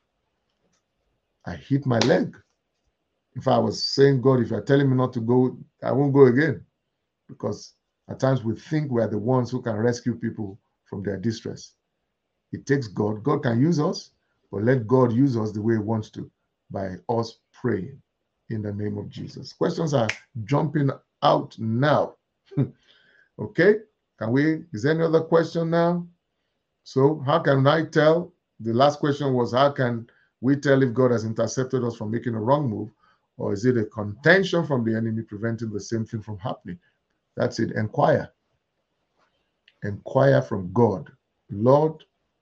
I hit my leg. If I was saying, God, if you're telling me not to go, I won't go again. Because at times we think we are the ones who can rescue people from their distress. It takes God. God can use us, but let God use us the way He wants to by us praying in the name of Jesus. Questions are jumping out now. Okay, is there any other question now? So how can I tell? The last question was, how can we tell if God has intercepted us from making a wrong move, or is it a contention from the enemy preventing the same thing from happening? That's it. Inquire. Inquire from God. Lord,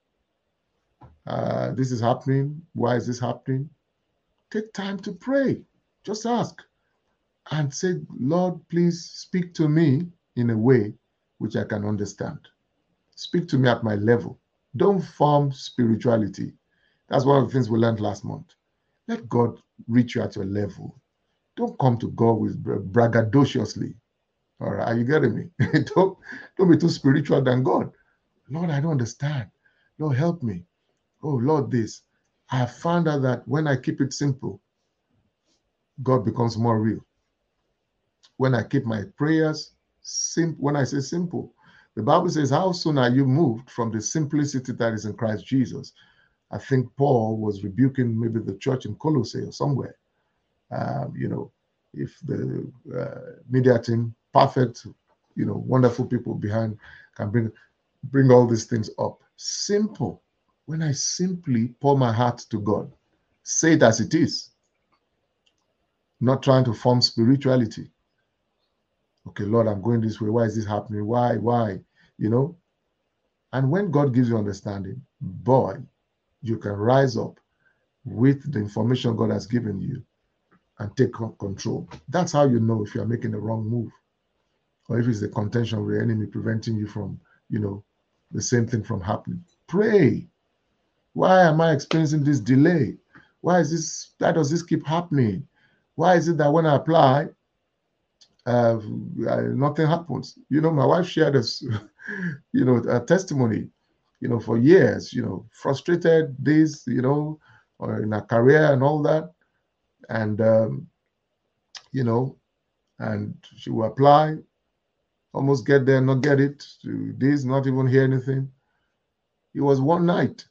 this is happening. Why is this happening? Take time to pray. Just ask and say, Lord, please speak to me in a way which I can understand. Speak to me at my level. Don't form spirituality. That's one of the things we learned last month. Let God reach you at your level. Don't come to God with braggadociously. All right, are you getting me? Don't be too spiritual than God. Lord, I don't understand. Lord, help me. Oh, Lord, this. I have found out that when I keep it simple, God becomes more real. When I keep my prayers simple, when I say simple, the Bible says, how soon are you moved from the simplicity that is in Christ Jesus? I think Paul was rebuking maybe the church in Colossae or somewhere. If the media team, perfect, wonderful people behind can bring all these things up. Simple. When I simply pour my heart to God, say it as it is, not trying to form spirituality. Okay, Lord, I'm going this way. Why is this happening? Why? And when God gives you understanding, boy, you can rise up with the information God has given you and take control. That's how you know if you are making a wrong move, or if it's the contention with the enemy preventing you from, the same thing from happening. Pray. Why am I experiencing this delay? Why does this keep happening? Why is it that when I apply, nothing happens? My wife shared this, a testimony, for years, frustrated this, or in her career and all that. And, you know, and she will apply, almost get there, not get it, to this, not even hear anything. It was one night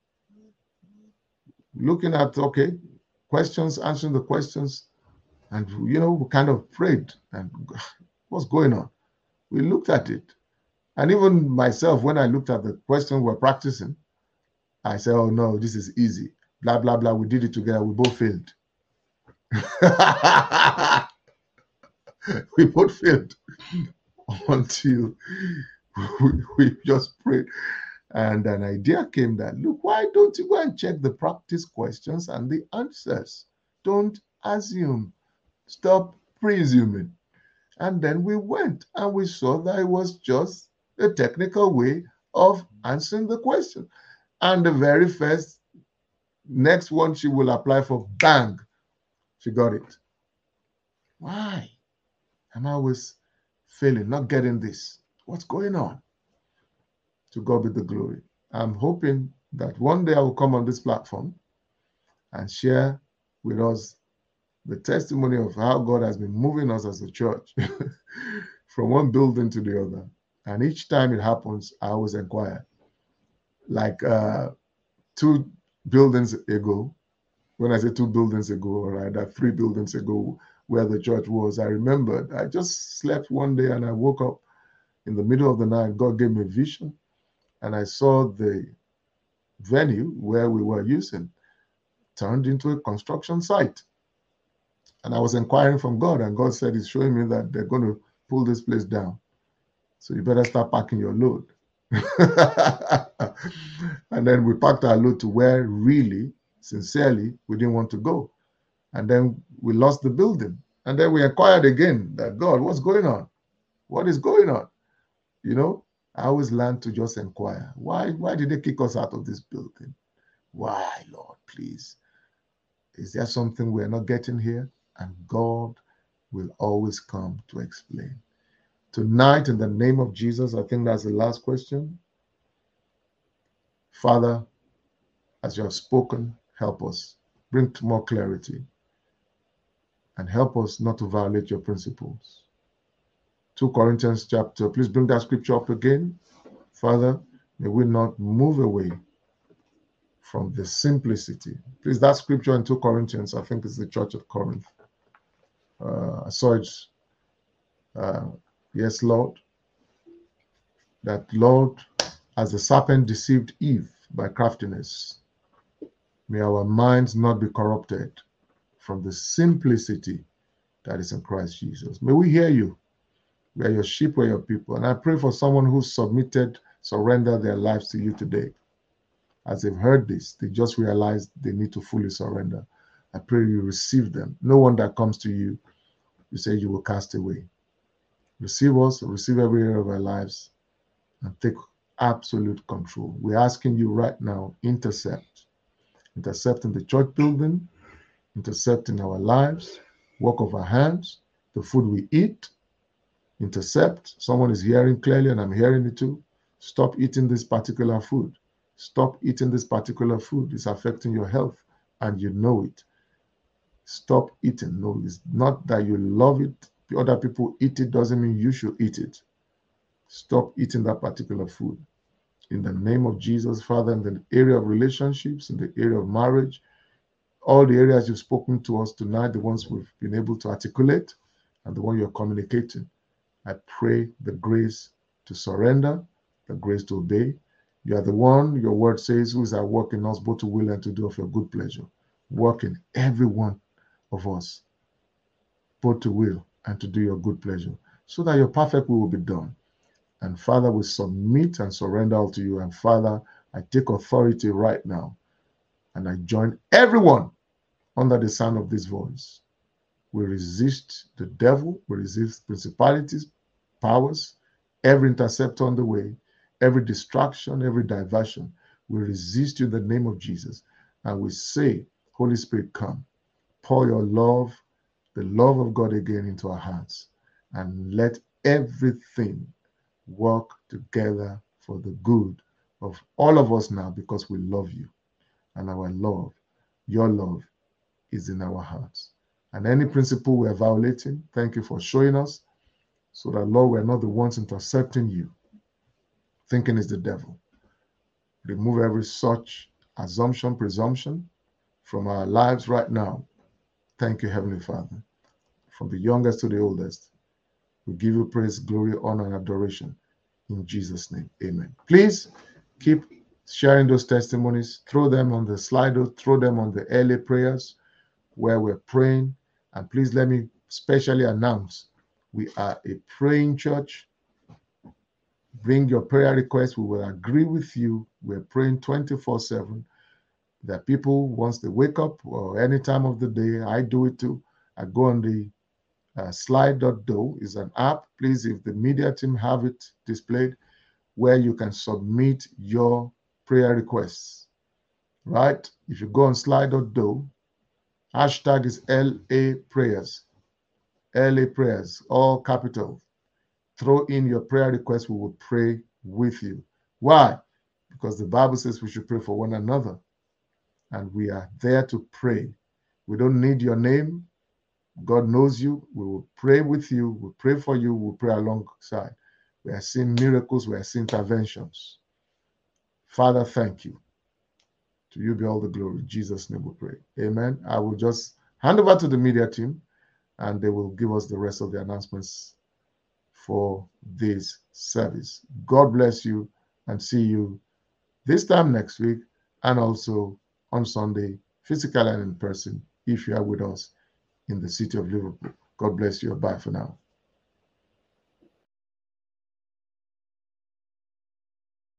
looking at, okay, questions, answering the questions, and, you know, we kind of prayed and what's going on? We looked at it. And even myself, when I looked at the question we're practicing, I said, oh no, this is easy. Blah, blah, blah. We did it together. We both failed. We both failed until we just prayed. And an idea came that, look, why don't you go and check the practice questions and the answers? Don't assume. Stop presuming. And then we went and we saw that it was just a technical way of answering the question. And the very first, next one she will apply for, bang, she got it. Why am I always failing, not getting this? What's going on? To God be the glory. I'm hoping that one day I will come on this platform and share with us the testimony of how God has been moving us as a church from one building to the other. And each time it happens, I always inquire. Like 2 buildings ago, when I say 2 buildings ago, or rather 3 buildings ago, where the church was, I remembered I just slept one day and I woke up in the middle of the night. God gave me a vision, and I saw the venue where we were using turned into a construction site. And I was inquiring from God, and God said, He's showing me that they're going to pull this place down. So you better start packing your load. And then we packed our load to where really, sincerely, we didn't want to go. And then we lost the building. And then we inquired again that, God, what's going on? What is going on? You know, I always learned to just inquire. Why did they kick us out of this building? Why, Lord, please? Is there something we're not getting here? And God will always come to explain. Tonight, in the name of Jesus, I think that's the last question. Father, as you have spoken, help us. Bring more clarity. And help us not to violate your principles. 2 Corinthians chapter, please bring that scripture up again. Father, may we not move away from the simplicity. Please, that scripture in 2 Corinthians, I think it's the church of Corinth. I saw it. Yes, Lord. That, Lord, as the serpent deceived Eve by craftiness, may our minds not be corrupted from the simplicity that is in Christ Jesus. May we hear you. We are your sheep, we are your people. And I pray for someone who surrendered their lives to you today. As they've heard this, they just realized they need to fully surrender. I pray you receive them. No one that comes to you, you say you will cast away. Receive us, receive every area of our lives, and take absolute control. We're asking you right now, intercept. Intercept in the church building, intercept in our lives, work of our hands, the food we eat. Intercept. Someone is hearing clearly, and I'm hearing it too. Stop eating this particular food. Stop eating this particular food. It's affecting your health, and you know it. Stop eating. No, it's not that you love it. Other people eat it doesn't mean you should eat it. Stop eating that particular food. In the name of Jesus, Father, in the area of relationships, in the area of marriage, all the areas you've spoken to us tonight, the ones we've been able to articulate, and the one you're communicating, I pray the grace to surrender, the grace to obey. You are the one, your word says, who is at work in us, both to will and to do of your good pleasure. Work in every one of us, both to will and to do your good pleasure, so that your perfect will be done. And Father, we submit and surrender all to you. And Father, I take authority right now, and I join everyone under the sound of this voice. We resist the devil, we resist principalities, powers, every interceptor on the way, every distraction, every diversion. We resist you in the name of Jesus. And we say, Holy Spirit, come, pour your love, the love of God again into our hearts, and let everything work together for the good of all of us now, because we love you, and our love your love is in our hearts. And any principle we're violating, thank you for showing us, so that, Lord, we're not the ones intercepting you, thinking it's the devil. Remove every such assumption, presumption from our lives right now. Thank you, Heavenly Father. From the youngest to the oldest, we give you praise, glory, honor, and adoration. In Jesus' name, amen. Please keep sharing those testimonies. Throw them on the Slido, throw them on the early prayers where we're praying. And please let me specially announce, we are a praying church. Bring your prayer requests. We will agree with you. We're praying 24/7. That people, once they wake up or any time of the day, I do it too. I go on the slide.do is an app. Please, if the media team have it displayed, where you can submit your prayer requests, right? If you go on slide.do, hashtag is LA prayers, LA prayers, all capital. Throw in your prayer requests. We will pray with you. Why? Because the Bible says we should pray for one another. And we are there to pray. We don't need your name. God knows you. We will pray with you. We'll pray for you. We'll pray alongside. We are seeing miracles. We are seeing interventions. Father, thank you. To you be all the glory. In Jesus' name we pray. Amen. I will just hand over to the media team, and they will give us the rest of the announcements for this service. God bless you, and see you this time next week, and also on Sunday, physical and in person, if you are with us in the city of Liverpool. God bless you. Bye for now.